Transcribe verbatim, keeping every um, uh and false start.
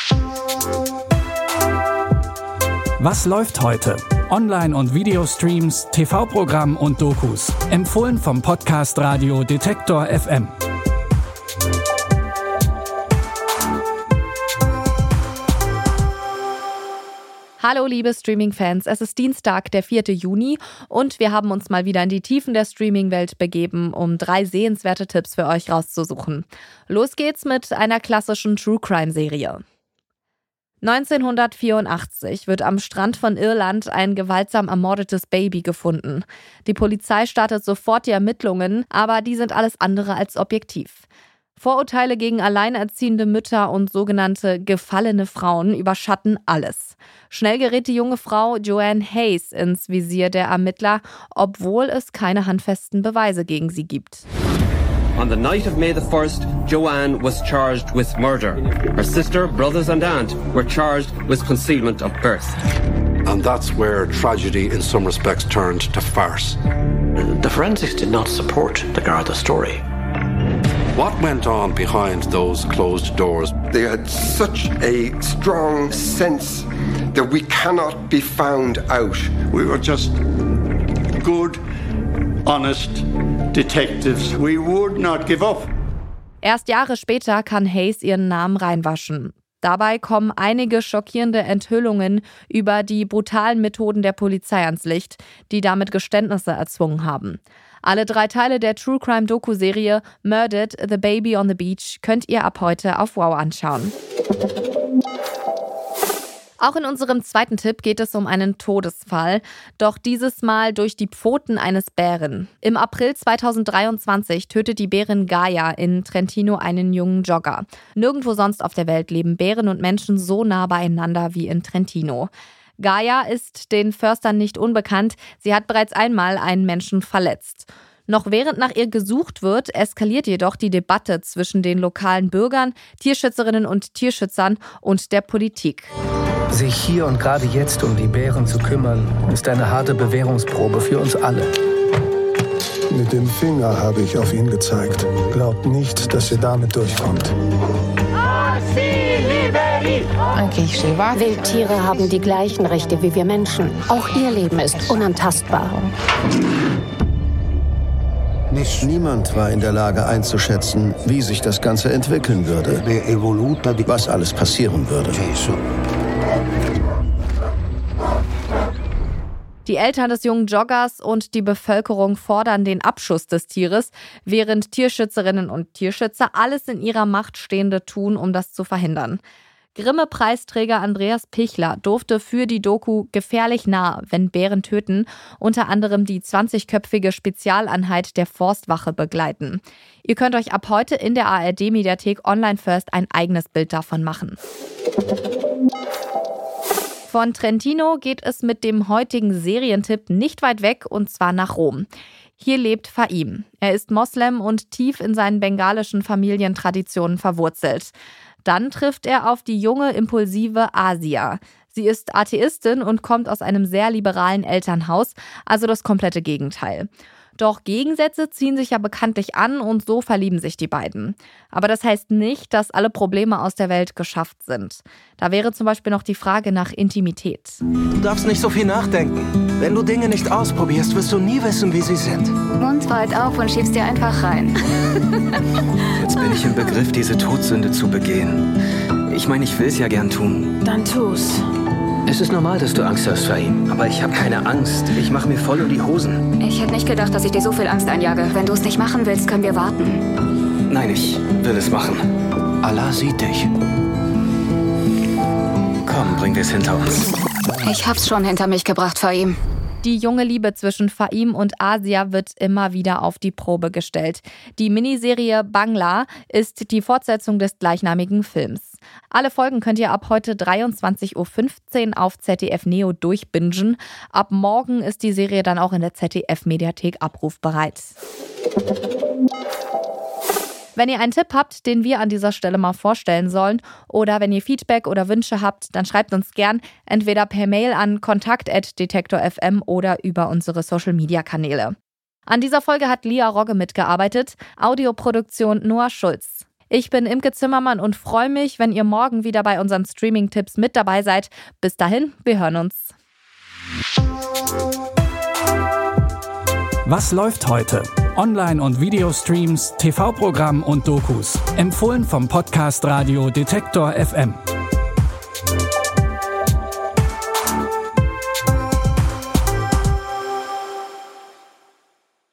Was läuft heute? Online- und Videostreams, T V-Programm und Dokus. Empfohlen vom Podcast Radio Detektor F M. Hallo liebe Streaming-Fans, es ist Dienstag, der vierte Juni und wir haben uns mal wieder in die Tiefen der Streaming-Welt begeben, um drei sehenswerte Tipps für euch rauszusuchen. Los geht's mit einer klassischen True-Crime-Serie. neunzehnhundertvierundachtzig wird am Strand von Irland ein gewaltsam ermordetes Baby gefunden. Die Polizei startet sofort die Ermittlungen, aber die sind alles andere als objektiv. Vorurteile gegen alleinerziehende Mütter und sogenannte gefallene Frauen überschatten alles. Schnell gerät die junge Frau Joanne Hayes ins Visier der Ermittler, obwohl es keine handfesten Beweise gegen sie gibt. On the night of May the first, Joanne was charged with murder. Her sister, brothers and aunt were charged with concealment of birth. And that's where tragedy in some respects turned to farce. The forensics did not support the Garda story. What went on behind those closed doors? They had such a strong sense that we cannot be found out. We were just good, honest detectives. We would not give up. Erst Jahre später kann Hayes ihren Namen reinwaschen. Dabei kommen einige schockierende Enthüllungen über die brutalen Methoden der Polizei ans Licht, die damit Geständnisse erzwungen haben. Alle drei Teile der True-Crime-Doku-Serie Murdered, The Baby on the Beach könnt ihr ab heute auf Wow anschauen. Auch in unserem zweiten Tipp geht es um einen Todesfall, doch dieses Mal durch die Pfoten eines Bären. Im April zweitausenddreiundzwanzig tötet die Bärin Gaia in Trentino einen jungen Jogger. Nirgendwo sonst auf der Welt leben Bären und Menschen so nah beieinander wie in Trentino. Gaia ist den Förstern nicht unbekannt, sie hat bereits einmal einen Menschen verletzt. Noch während nach ihr gesucht wird, eskaliert jedoch die Debatte zwischen den lokalen Bürgern, Tierschützerinnen und Tierschützern und der Politik. Sich hier und gerade jetzt um die Bären zu kümmern, ist eine harte Bewährungsprobe für uns alle. Mit dem Finger habe ich auf ihn gezeigt. Glaubt nicht, dass ihr damit durchkommt. Wildtiere haben die gleichen Rechte wie wir Menschen. Auch ihr Leben ist unantastbar. Niemand war in der Lage einzuschätzen, wie sich das Ganze entwickeln würde, was alles passieren würde. Die Eltern des jungen Joggers und die Bevölkerung fordern den Abschuss des Tieres, während Tierschützerinnen und Tierschützer alles in ihrer Macht Stehende tun, um das zu verhindern. Grimme-Preisträger Andreas Pichler durfte für die Doku Gefährlich nah, wenn Bären töten, unter anderem die zwanzigköpfige Spezialeinheit der Forstwache begleiten. Ihr könnt euch ab heute in der A R D-Mediathek Online First ein eigenes Bild davon machen. Von Trentino geht es mit dem heutigen Serientipp nicht weit weg, und zwar nach Rom. Hier lebt Fahim. Er ist Moslem und tief in seinen bengalischen Familientraditionen verwurzelt. Dann trifft er auf die junge, impulsive Asia. Sie ist Atheistin und kommt aus einem sehr liberalen Elternhaus, also das komplette Gegenteil. Doch Gegensätze ziehen sich ja bekanntlich an und so verlieben sich die beiden. Aber das heißt nicht, dass alle Probleme aus der Welt geschafft sind. Da wäre zum Beispiel noch die Frage nach Intimität. Du darfst nicht so viel nachdenken. Wenn du Dinge nicht ausprobierst, wirst du nie wissen, wie sie sind. Mund weit auf und schiebst dir einfach rein. Jetzt bin ich im Begriff, diese Todsünde zu begehen. Ich meine, ich will es ja gern tun. Dann tu's. Es ist normal, dass du Angst hast vor ihm. Aber ich habe keine Angst. Ich mache mir voll um die Hosen. Ich hätte nicht gedacht, dass ich dir so viel Angst einjage. Wenn du es nicht machen willst, können wir warten. Nein, ich will es machen. Allah sieht dich. Komm, bringen wir es hinter uns. Ich hab's schon hinter mich gebracht, Fahim. Die junge Liebe zwischen Fahim und Asia wird immer wieder auf die Probe gestellt. Die Miniserie Bangla ist die Fortsetzung des gleichnamigen Films. Alle Folgen könnt ihr ab heute dreiundzwanzig Uhr fünfzehn auf Z D F Neo durchbingen. Ab morgen ist die Serie dann auch in der Z D F-Mediathek abrufbereit. Wenn ihr einen Tipp habt, den wir an dieser Stelle mal vorstellen sollen, oder wenn ihr Feedback oder Wünsche habt, dann schreibt uns gern entweder per Mail an kontakt at detektor punkt f m oder über unsere Social-Media-Kanäle. An dieser Folge hat Lia Rogge mitgearbeitet, Audioproduktion Noah Schulz. Ich bin Imke Zimmermann und freue mich, wenn ihr morgen wieder bei unseren Streaming-Tipps mit dabei seid. Bis dahin, wir hören uns. Was läuft heute? Online- und Videostreams, T V-Programm und Dokus. Empfohlen vom Podcast Radio Detektor F M.